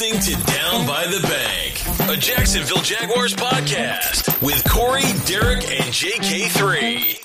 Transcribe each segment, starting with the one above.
listening to Down by the Bank, a Jacksonville Jaguars podcast with Corey, Derek, and JK3.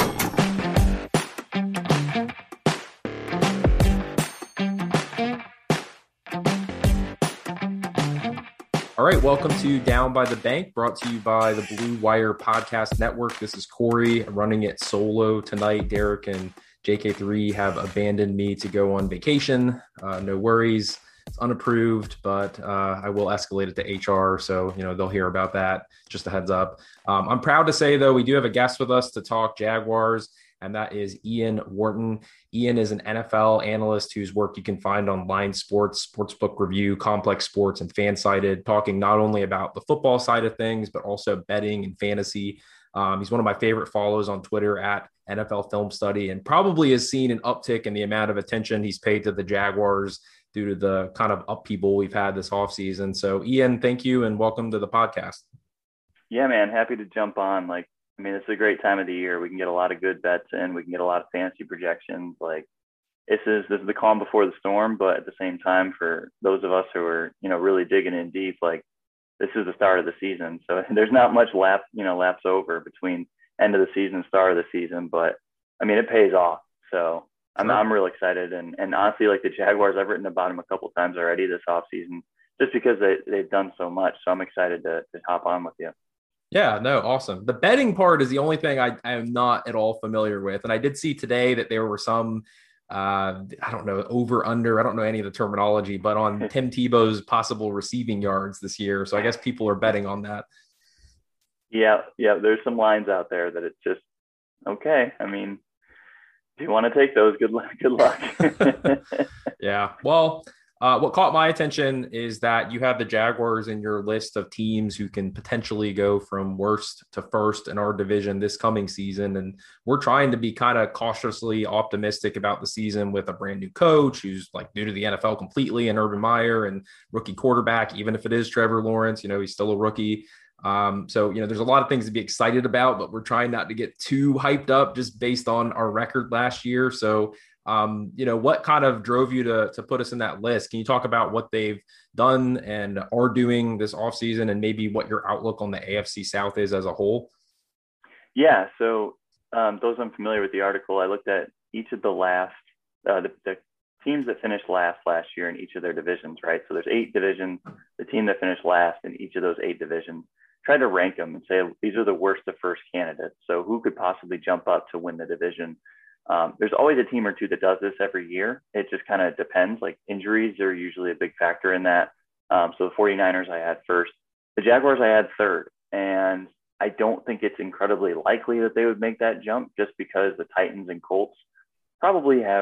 All right, welcome to Down by the Bank, brought to you by the Blue Wire Podcast Network. This is Corey running it solo tonight. Derek and JK3 have abandoned me to go on vacation. No worries. It's unapproved, but I will escalate it to HR, so they'll hear about that. Just a heads up. I'm proud to say, though, we do have a guest with us to talk Jaguars, and that is Ian Wharton. Ian is an NFL analyst whose work you can find on Line Sports, Sportsbook Review, Complex Sports, and Fansided, talking not only about the football side of things, but also betting and fantasy. He's one of my favorite follows on Twitter at NFL Film Study, and probably has seen an uptick in the amount of attention he's paid to the Jaguars due to the kind of upheaval we've had this offseason. So, Ian, thank you and welcome to the podcast. Yeah, man, happy to jump on. It's a great time of the year. We can get a lot of good bets in. We can get a lot of fantasy projections. This is the calm before the storm, but at the same time, for those of us who are, really digging in deep, this is the start of the season. So there's not much lapse over between end of the season and start of the season, but it pays off. So I'm real excited. And honestly, the Jaguars, I've written about them a couple of times already this offseason, just because they've done so much. So I'm excited to hop on with you. Yeah, no, awesome. The betting part is the only thing I am not at all familiar with. And I did see today that there were some, I don't know, over, under, I don't know any of the terminology, but on Tim Tebow's possible receiving yards this year. So I guess people are betting on that. Yeah. There's some lines out there that it's just, okay. If you want to take those, good luck. Yeah. Well, what caught my attention is that you have the Jaguars in your list of teams who can potentially go from worst to first in our division this coming season. And we're trying to be kind of cautiously optimistic about the season with a brand new coach who's new to the NFL completely, and Urban Meyer, and rookie quarterback, even if it is Trevor Lawrence, he's still a rookie. So there's a lot of things to be excited about, but we're trying not to get too hyped up just based on our record last year. So what kind of drove you to put us in that list? Can you talk about what they've done and are doing this offseason, and maybe what your outlook on the AFC South is as a whole? Yeah. So those unfamiliar with the article, I looked at each of the teams that finished last year in each of their divisions, right? So there's 8 divisions. The team that finished last in each of those 8 divisions, tried to rank them and say, these are the worst to first candidates. So who could possibly jump up to win the division? There's always a team or two that does this every year. It just kind of depends. Injuries are usually a big factor in that. So the 49ers I had first, the Jaguars I had third, and I don't think it's incredibly likely that they would make that jump, just because the Titans and Colts probably have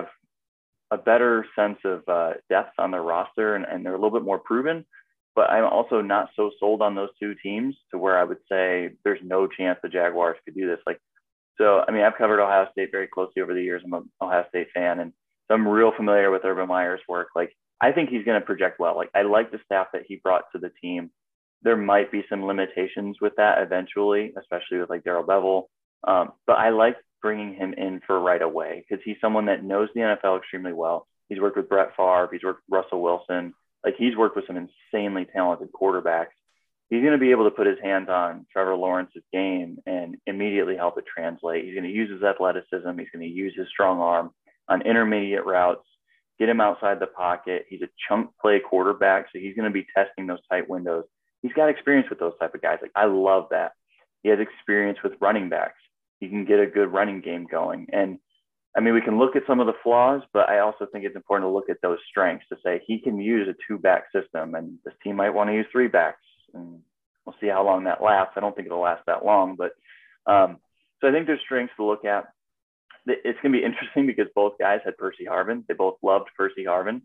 a better sense of depth on their roster, and they're a little bit more proven. But I'm also not so sold on those two teams to where I would say there's no chance the Jaguars could do this. So, I've covered Ohio State very closely over the years. I'm an Ohio State fan, and so I'm real familiar with Urban Meyer's work. I think he's going to project well. I like the staff that he brought to the team. There might be some limitations with that eventually, especially with Darrell Bevell. But I like bringing him in for right away, because he's someone that knows the NFL extremely well. He's worked with Brett Favre. He's worked with Russell Wilson. He's worked with some insanely talented quarterbacks. He's going to be able to put his hands on Trevor Lawrence's game and immediately help it translate. He's going to use his athleticism. He's going to use his strong arm on intermediate routes, get him outside the pocket. He's a chunk play quarterback, so he's going to be testing those tight windows. He's got experience with those type of guys. I love that. He has experience with running backs. He can get a good running game going. And we can look at some of the flaws, but I also think it's important to look at those strengths to say he can use a 2-back system, and this team might want to use 3 backs. And we'll see how long that lasts. I don't think it'll last that long, but so I think there's strengths to look at. It's going to be interesting because both guys had Percy Harvin. They both loved Percy Harvin.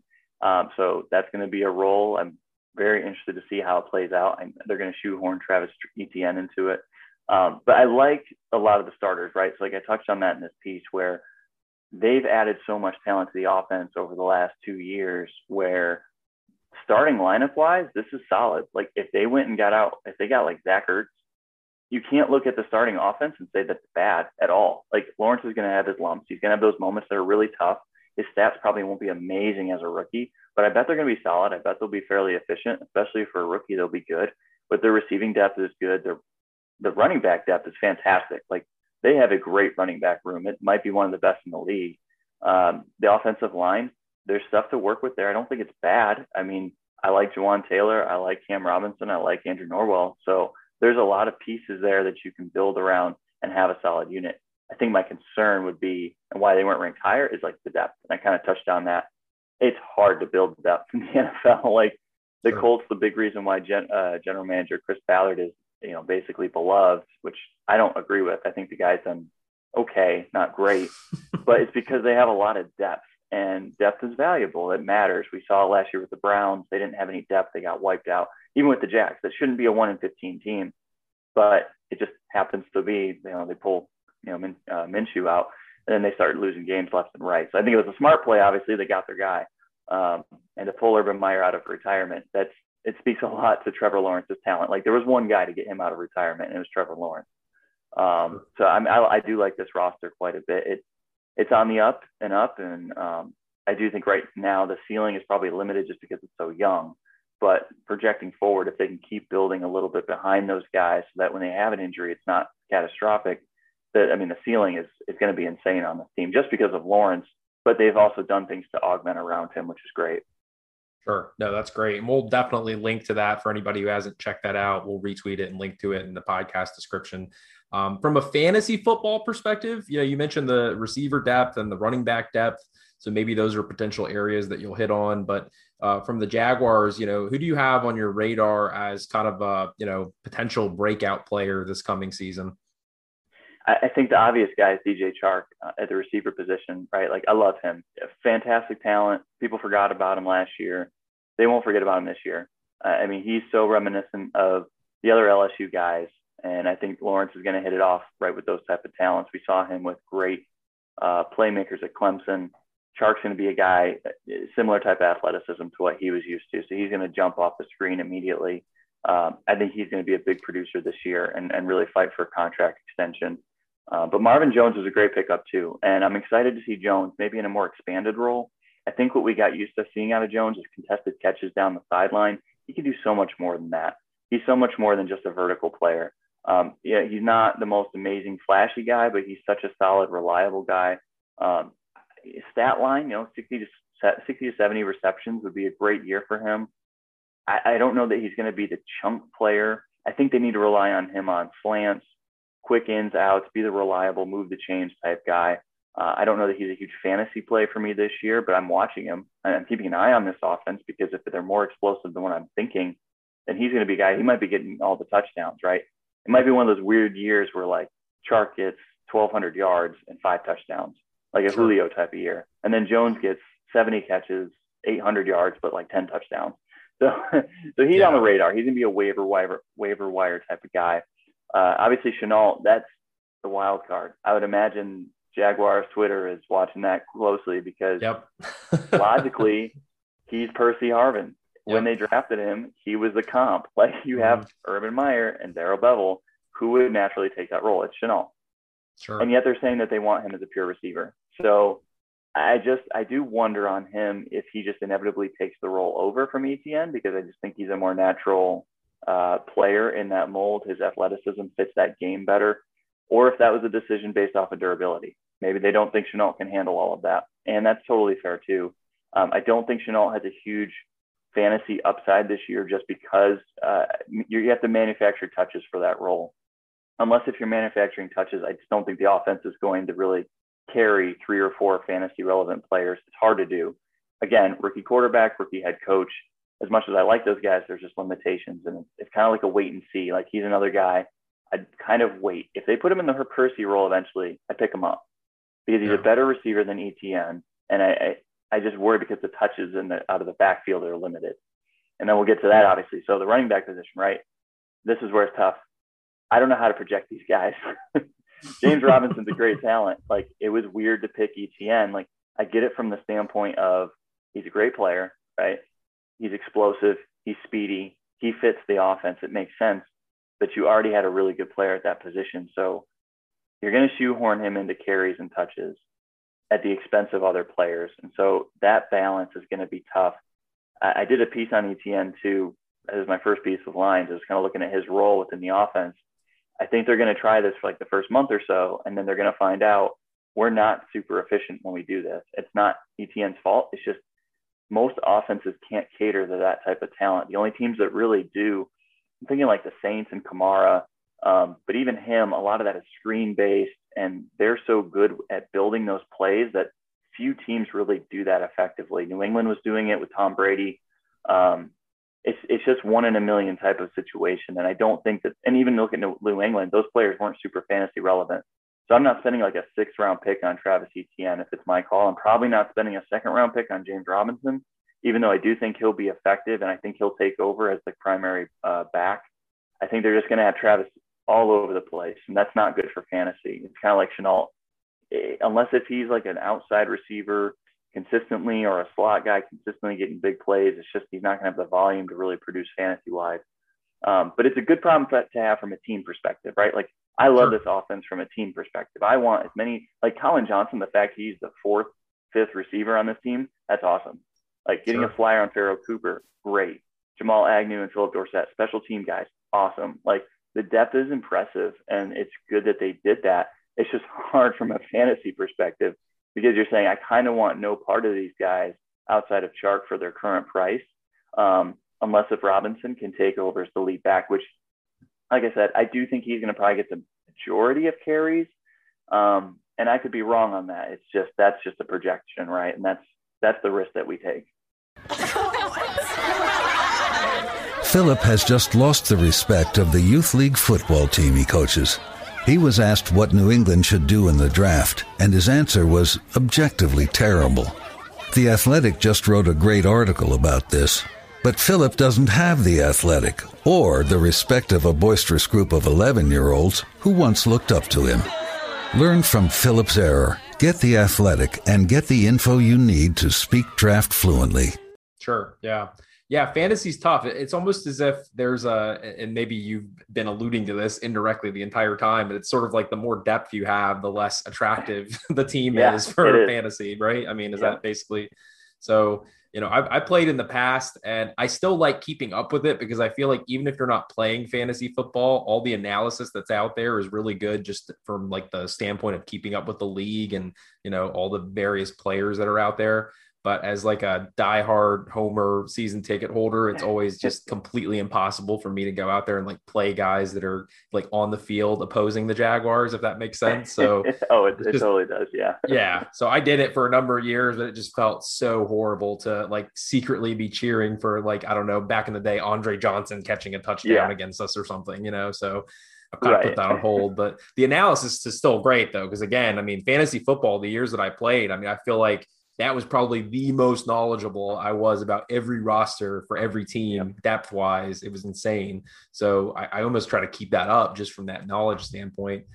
So that's going to be a role. I'm very interested to see how it plays out. They're going to shoehorn Travis Etienne into it. But I like a lot of the starters, right? So I touched on that in this piece, where they've added so much talent to the offense over the last 2 years, where starting lineup wise, this is solid. If they went and if they got Zach Ertz, you can't look at the starting offense and say that's bad at all. Lawrence is going to have his lumps. He's going to have those moments that are really tough. His stats probably won't be amazing as a rookie, but I bet they're going to be solid. I bet they'll be fairly efficient, especially for a rookie. They'll be good. But their receiving depth is good. The running back depth is fantastic. Like, they have a great running back room. It might be one of the best in the league. The offensive line, there's stuff to work with there. I don't think it's bad. I mean, I like Jawan Taylor. I like Cam Robinson. I like Andrew Norwell. So there's a lot of pieces there that you can build around and have a solid unit. I think my concern would be, and why they weren't ranked higher, is like the depth. And I kind of touched on that. It's hard to build depth in the NFL. Like, the Colts, the big reason why general manager Chris Ballard is, basically beloved, which I don't agree with. I think the guy's done okay, not great, but it's because they have a lot of depth, and depth is valuable. It matters. We saw it last year with the Browns. They didn't have any depth. They got wiped out. Even with the Jacks, that shouldn't be a 1-15 team, but it just happens to be, they pull, Minshew out, and then they started losing games left and right. So I think it was a smart play. Obviously, they got their guy, and to pull Urban Meyer out of retirement, it speaks a lot to Trevor Lawrence's talent. Like, there was one guy to get him out of retirement, and it was Trevor Lawrence. So I do like this roster quite a bit. It's on the up and up, and I do think right now the ceiling is probably limited just because it's so young. But projecting forward, if they can keep building a little bit behind those guys, so that when they have an injury, it's not catastrophic. The ceiling is going to be insane on this team just because of Lawrence. But they've also done things to augment around him, which is great. Sure. No, that's great. And we'll definitely link to that for anybody who hasn't checked that out. We'll retweet it and link to it in the podcast description. From a fantasy football perspective, you mentioned the receiver depth and the running back depth. So maybe those are potential areas that you'll hit on. But from the Jaguars, who do you have on your radar as kind of a, potential breakout player this coming season? I think the obvious guy is DJ Chark at the receiver position, right? Like, I love him. Fantastic talent. People forgot about him last year. They won't forget about him this year. He's so reminiscent of the other LSU guys. And I think Lawrence is going to hit it off right with those type of talents. We saw him with great playmakers at Clemson. Chark's going to be a guy, similar type of athleticism to what he was used to. So he's going to jump off the screen immediately. I think he's going to be a big producer this year and really fight for a contract extension. But Marvin Jones was a great pickup too. And I'm excited to see Jones maybe in a more expanded role. I think what we got used to seeing out of Jones is contested catches down the sideline. He can do so much more than that. He's so much more than just a vertical player. He's not the most amazing, flashy guy, but he's such a solid, reliable guy. Stat line, 60 to 70 receptions would be a great year for him. I don't know that he's going to be the chunk player. I think they need to rely on him on slants, quick ins, outs, be the reliable, move the chains type guy. I don't know that he's a huge fantasy play for me this year, but I'm watching him and I'm keeping an eye on this offense because if they're more explosive than what I'm thinking, then he's going to be a guy. He might be getting all the touchdowns, right? It might be one of those weird years where like Chark gets 1,200 yards and 5 touchdowns, like a Julio type of year. And then Jones gets 70 catches, 800 yards, but like 10 touchdowns. So he's on the radar. He's going to be a waiver wire type of guy. Obviously, Shenault, that's the wild card. I would imagine Jaguars Twitter is watching that closely because logically, he's Percy Harvin. When they drafted him, he was the comp. Like, you have Urban Meyer and Darrell Bevell, who would naturally take that role. It's Shenault. Sure. And yet they're saying that they want him as a pure receiver. So I do wonder on him if he just inevitably takes the role over from ETN, because I just think he's a more natural player in that mold. His athleticism fits that game better. Or if that was a decision based off of durability. Maybe they don't think Shenault can handle all of that. And that's totally fair too. I don't think Shenault has a huge fantasy upside this year just because you have to manufacture touches for that role. Unless if you're manufacturing touches, I just don't think the offense is going to really carry 3 or 4 fantasy relevant players. It's hard to do. Again, rookie quarterback, rookie head coach. As much as I like those guys, there's just limitations. And it's kind of like a wait and see. Like, he's another guy I'd kind of wait. If they put him in the Percy role eventually, I'd pick him up because he's a better receiver than ETN. And I just worry because the touches out of the backfield are limited. And then we'll get to that, obviously. So the running back position, right? This is where it's tough. I don't know how to project these guys. James Robinson's a great talent. Like, it was weird to pick ETN. Like, I get it from the standpoint of he's a great player, right? He's explosive. He's speedy. He fits the offense. It makes sense. But you already had a really good player at that position. So you're going to shoehorn him into carries and touches. at the expense of other players. And so that balance is going to be tough. I did a piece on ETN too, as my first piece of lines. I was kind of looking at his role within the offense. I think they're going to try this for like the first month or so, and then they're going to find out we're not super efficient when we do this. It's not ETN's fault. It's just most offenses can't cater to that type of talent. The only teams that really do, I'm thinking like the Saints and Kamara, but even him, a lot of that is screen-based, and they're so good at building those plays that few teams really do that effectively. New England was doing it with Tom Brady. It's just 1 in a million type of situation. And I don't think that, and even looking at New England, those players weren't super fantasy relevant. So I'm not spending like a 6th round pick on Travis Etienne if it's my call. I'm probably not spending a 2nd round pick on James Robinson, even though I do think he'll be effective and I think he'll take over as the primary back. I think they're just going to have Travis all over the place, and that's not good for fantasy. It's kind of like Shenault. Unless if he's like an outside receiver consistently or a slot guy consistently getting big plays, it's just he's not going to have the volume to really produce fantasy-wise. But it's a good problem to have from a team perspective, right? Like, I love this offense from a team perspective. I want as many, like Colin Johnson, the fact he's the 4th, 5th receiver on this team, that's awesome. Like getting a flyer on Pharaoh Cooper, great. Jamal Agnew and Philip Dorsett, special team guys, awesome. Like the depth is impressive, and it's good that they did that. It's just hard from a fantasy perspective because you're saying I kind of want no part of these guys outside of Chark for their current price, unless if Robinson can take over as the lead back, which, like I said, I do think he's going to probably get the majority of carries. And I could be wrong on that. It's just, that's just a projection, right? And that's the risk that we take. Philip has just lost the respect of the youth league football team he coaches. He was asked what New England should do in the draft, and his answer was objectively terrible. The Athletic just wrote a great article about this. But Philip doesn't have the Athletic or the respect of a boisterous group of 11-year-olds who once looked up to him. Learn from Philip's error, get the Athletic, and get the info you need to speak draft fluently. Sure, yeah. Yeah, fantasy's tough. It's almost as if there's and maybe you've been alluding to this indirectly the entire time, but it's sort of like the more depth you have, the less attractive the team is for fantasy, right? I mean, is that basically so? You know, I played in the past and I still like keeping up with it because I feel like even if you're not playing fantasy football, all the analysis that's out there is really good just from like the standpoint of keeping up with the league and, you know, all the various players that are out there. But as like a diehard Homer season ticket holder, it's always just completely impossible for me to go out there and like play guys that are like on the field opposing the Jaguars, if that makes sense. So it totally does. Yeah. Yeah. So I did it for a number of years, but it just felt so horrible to like secretly be cheering for like, I don't know, back in the day, Andre Johnson catching a touchdown against us or something, you know? So I've kind of put that on hold, but the analysis is still great though. Cause again, I mean, fantasy football, the years that I played, I mean, I feel like that was probably the most knowledgeable I was about every roster for every team depth wise. It was insane. So I almost try to keep that up just from that knowledge standpoint.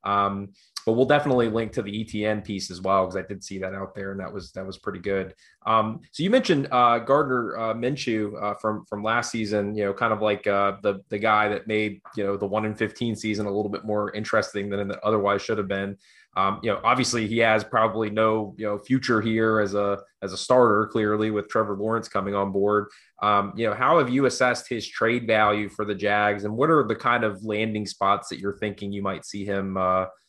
But we'll definitely link to the ETN piece as well, because I did see that out there and that was pretty good. So you mentioned Gardner Minshew from last season, you know, kind of like the guy that made, you know, the 1-15 season a little bit more interesting than it otherwise should have been. You know, obviously he has probably no, you know, future here as a starter, clearly, with Trevor Lawrence coming on board. You know, how have you assessed his trade value for the Jags, and what are the kind of landing spots that you're thinking you might see him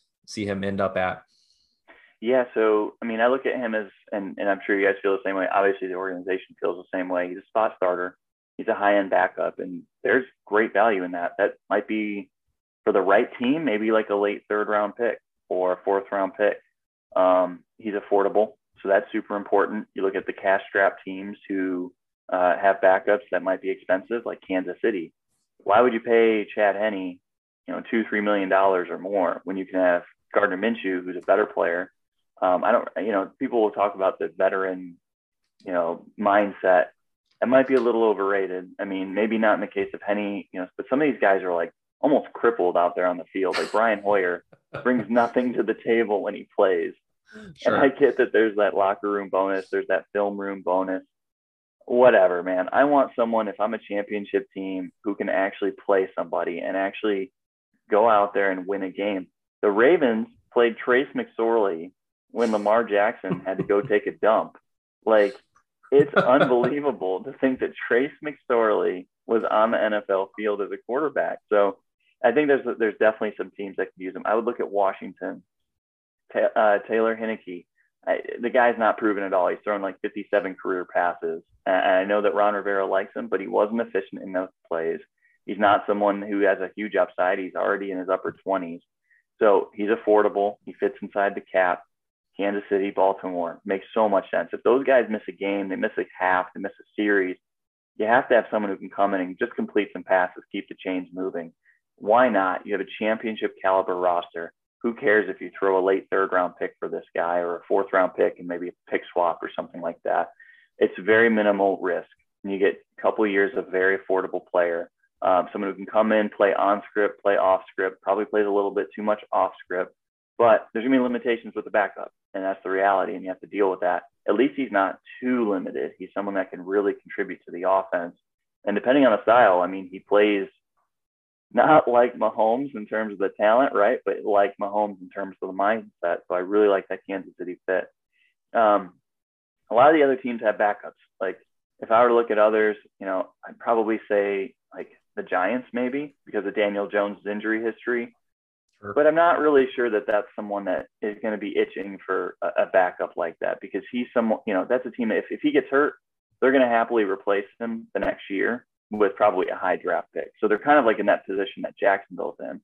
end up at? Yeah. So, I mean, I look at him as, and I'm sure you guys feel the same way. Obviously the organization feels the same way. He's a spot starter. He's a high-end backup, and there's great value in that. That might be for the right team, maybe like a late 3rd round pick or a 4th round pick. He's affordable, so that's super important. You look at the cash strap teams who have backups that might be expensive, like Kansas City. Why would you pay Chad Henne, you know, $2-3 million or more when you can have Gardner Minshew, who's a better player? People will talk about the veteran, you know, mindset. That might be a little overrated. I mean, maybe not in the case of Henne, you know, but some of these guys are like almost crippled out there on the field. Like Brian Hoyer brings nothing to the table when he plays. Sure. And I get that there's that locker room bonus, there's that film room bonus, whatever, man. I want someone, if I'm a championship team, who can actually play somebody and actually go out there and win a game. The Ravens played Trace McSorley when Lamar Jackson had to go take a dump. Like, it's unbelievable to think that Trace McSorley was on the NFL field as a quarterback. So I think there's definitely some teams that could use him. I would look at Washington, Taylor Heinicke. The guy's not proven at all. He's thrown like 57 career passes. And I know that Ron Rivera likes him, but he wasn't efficient in those plays. He's not someone who has a huge upside. He's already in his upper 20s. So he's affordable. He fits inside the cap. Kansas City, Baltimore makes so much sense. If those guys miss a game, they miss a half, they miss a series, you have to have someone who can come in and just complete some passes, keep the chains moving. Why not? You have a championship caliber roster. Who cares if you throw a late 3rd round pick for this guy or a 4th round pick and maybe a pick swap or something like that? It's very minimal risk. And you get a couple of years of very affordable player. Someone who can come in, play on script, play off script, probably plays a little bit too much off script, but there's gonna be limitations with the backup, and that's the reality, and you have to deal with that. At least he's not too limited. He's someone that can really contribute to the offense. And depending on the style, I mean, he plays not like Mahomes in terms of the talent, right? But like Mahomes in terms of the mindset. So I really like that Kansas City fit. A lot of the other teams have backups. Like, if I were to look at others, I'd probably say like the Giants maybe because of Daniel Jones' injury history. Sure. But I'm not really sure that that's someone that is going to be itching for a backup like that, because he's someone, that's a team. If he gets hurt, they're going to happily replace him the next year with probably a high draft pick. So they're kind of like in that position that Jacksonville's in.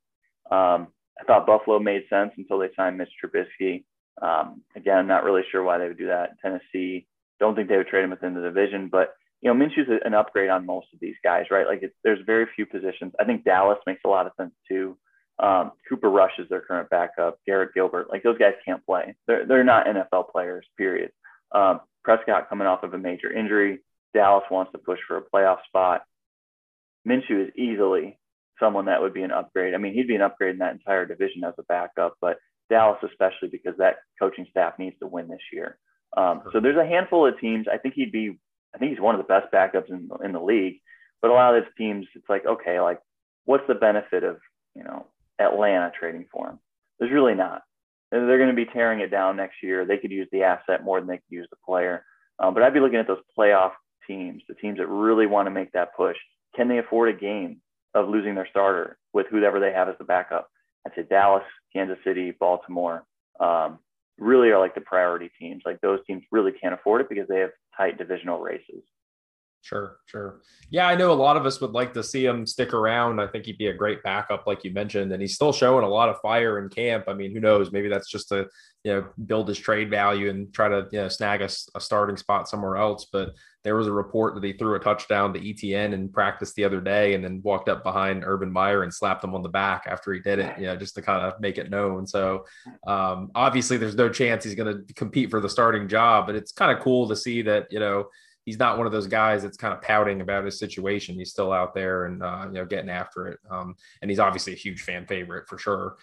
I thought Buffalo made sense until they signed Mitch Trubisky. Again, I'm not really sure why they would do that. Tennessee, don't think they would trade him within the division, but Minshew's an upgrade on most of these guys, right? Like, there's very few positions. I think Dallas makes a lot of sense too. Cooper Rush is their current backup. Garrett Gilbert, like, those guys can't play. They're not NFL players, period. Prescott coming off of a major injury. Dallas wants to push for a playoff spot. Minshew is easily someone that would be an upgrade. I mean, he'd be an upgrade in that entire division as a backup, but Dallas especially, because that coaching staff needs to win this year. So there's a handful of teams. I think he's one of the best backups in the league, but a lot of these teams, it's like, okay, like, what's the benefit of, Atlanta trading for him? There's really not. They're going to be tearing it down next year. They could use the asset more than they could use the player. But I'd be looking at those playoff teams, the teams that really want to make that push. Can they afford a game of losing their starter with whoever they have as the backup? I'd say Dallas, Kansas City, Baltimore really are like the priority teams. Like, those teams really can't afford it because they have tight divisional races. Sure. Yeah, I know a lot of us would like to see him stick around. I think he'd be a great backup, like you mentioned, and he's still showing a lot of fire in camp. I mean, who knows? Maybe that's just to, build his trade value and try to, snag a starting spot somewhere else. But there was a report that he threw a touchdown to ETN in practice the other day and then walked up behind Urban Meyer and slapped him on the back after he did it, just to kind of make it known. So obviously there's no chance he's going to compete for the starting job, but it's kind of cool to see that, he's not one of those guys that's kind of pouting about his situation. He's still out there and, getting after it. And he's obviously a huge fan favorite for sure.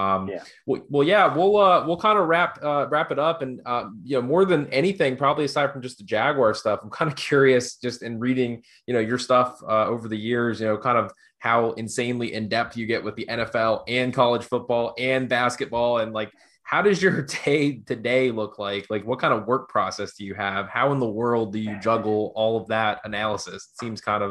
We'll kind of wrap it up. And, more than anything, probably aside from just the Jaguar stuff, I'm kind of curious just in reading, your stuff over the years, kind of how insanely in depth you get with the NFL and college football and basketball. And like, how does your day to day look like? Like, what kind of work process do you have? How in the world do you juggle all of that analysis? It seems kind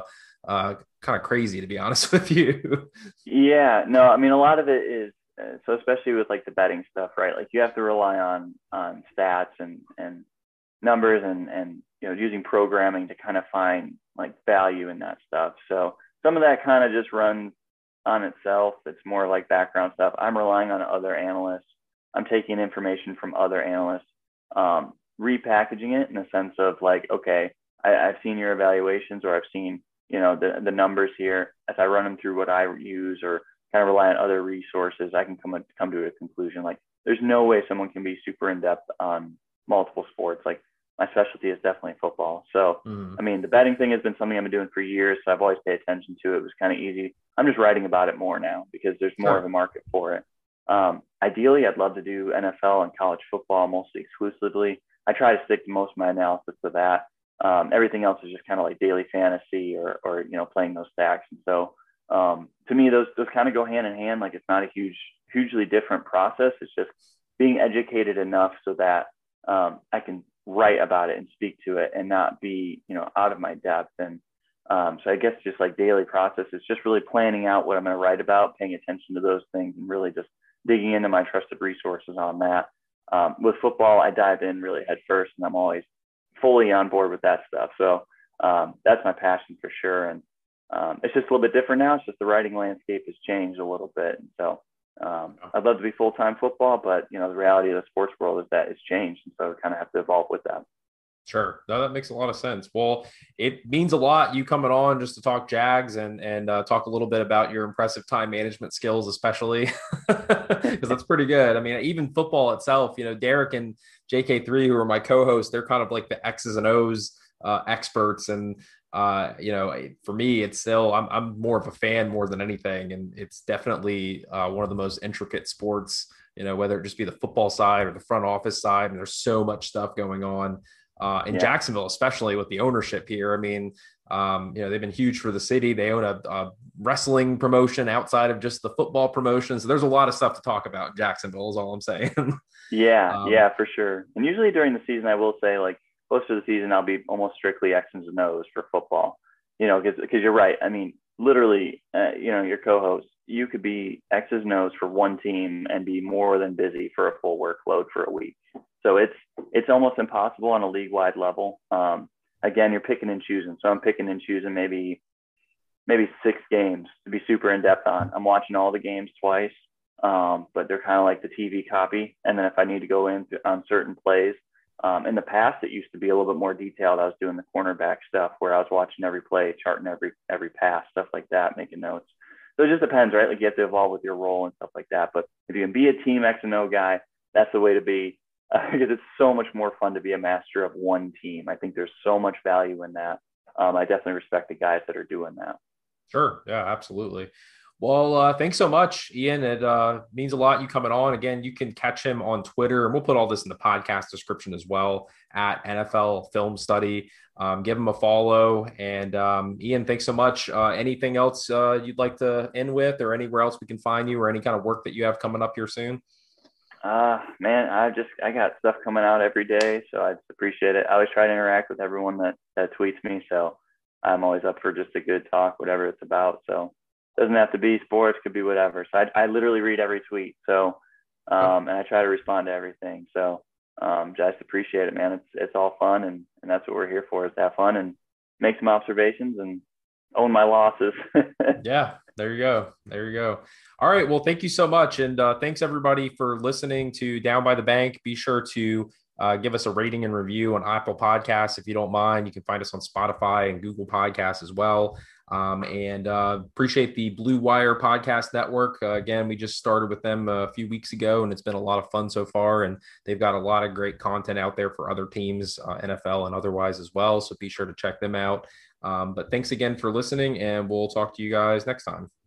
of crazy, to be honest with you. Yeah, no, I mean, a lot of it is, so especially with like the betting stuff, right? Like, you have to rely on stats and numbers and using programming to kind of find like value in that stuff. So some of that kind of just runs on itself. It's more like background stuff. I'm relying on other analysts. I'm taking information from other analysts, repackaging it in the sense of like, okay, I've seen your evaluations, or I've seen, the numbers here. As I run them through what I use or kind of rely on other resources, I can come to a conclusion. Like, there's no way someone can be super in depth on multiple sports. Like, my specialty is definitely football. So, I mean, the betting thing has been something I've been doing for years. So I've always paid attention to it. It was kind of easy. I'm just writing about it more now because there's more of a market for it. Ideally, I'd love to do NFL and college football mostly exclusively. I try to stick to most of my analysis to that. Everything else is just kind of like daily fantasy or playing those stacks. And so to me, those kind of go hand in hand. Like, it's not a hugely different process. It's just being educated enough so that I can write about it and speak to it and not be, out of my depth. And so I guess just like daily process is just really planning out what I'm going to write about, paying attention to those things, and really just digging into my trusted resources on that. With football, I dive in really head first, and I'm always fully on board with that stuff. So that's my passion for sure. And it's just a little bit different now. It's just the writing landscape has changed a little bit. And so I'd love to be full-time football, but the reality of the sports world is that it's changed. And so we kind of have to evolve with that. Sure. No, that makes a lot of sense. Well, it means a lot you coming on just to talk Jags and talk a little bit about your impressive time management skills, especially because that's pretty good. I mean, even football itself, Derek and JK3, who are my co-hosts, they're kind of like the X's and O's experts. And, for me, it's still, I'm more of a fan more than anything. And it's definitely one of the most intricate sports, whether it just be the football side or the front office side. And there's so much stuff going on. In Jacksonville, especially with the ownership here. I mean, they've been huge for the city. They own a wrestling promotion outside of just the football promotion. So there's a lot of stuff to talk about in Jacksonville is all I'm saying. Yeah, for sure. And usually during the season, I will say like most of the season, I'll be almost strictly X's and O's for football, because you're right. I mean, literally, your co-host, you could be X's and O's for one team and be more than busy for a full workload for a week. So it's almost impossible on a league-wide level. Again, you're picking and choosing. So I'm picking and choosing maybe 6 games to be super in-depth on. I'm watching all the games twice, but they're kind of like the TV copy. And then if I need to go in on certain plays, in the past, it used to be a little bit more detailed. I was doing the cornerback stuff where I was watching every play, charting every pass, stuff like that, making notes. So it just depends, right? Like you have to evolve with your role and stuff like that. But if you can be a team X and O guy, that's the way to be. Because it's so much more fun to be a master of one team. I think there's so much value in that. I definitely respect the guys that are doing that. Sure. Yeah, absolutely. Well, thanks so much, Ian. It means a lot you coming on. Again, you can catch him on Twitter, and we'll put all this in the podcast description as well, at NFL Film Study. Give him a follow. And Ian, thanks so much. Anything else you'd like to end with, or anywhere else we can find you, or any kind of work that you have coming up here soon? Man, I got stuff coming out every day, so I just appreciate it. I always try to interact with everyone that tweets me, so I'm always up for just a good talk, whatever it's about. So it doesn't have to be sports, could be whatever. So I literally read every tweet. So, and I try to respond to everything. So, just appreciate it, man. It's all fun, and that's what we're here for, is to have fun and make some observations and own my losses. Yeah, there you go. All right. Well, thank you so much. And thanks everybody for listening to Down by the Bank. Be sure to give us a rating and review on Apple Podcasts. If you don't mind, you can find us on Spotify and Google Podcasts as well. And appreciate the Blue Wire Podcast Network. Again, we just started with them a few weeks ago, and it's been a lot of fun so far. And they've got a lot of great content out there for other teams, NFL and otherwise as well. So be sure to check them out. But thanks again for listening, and we'll talk to you guys next time.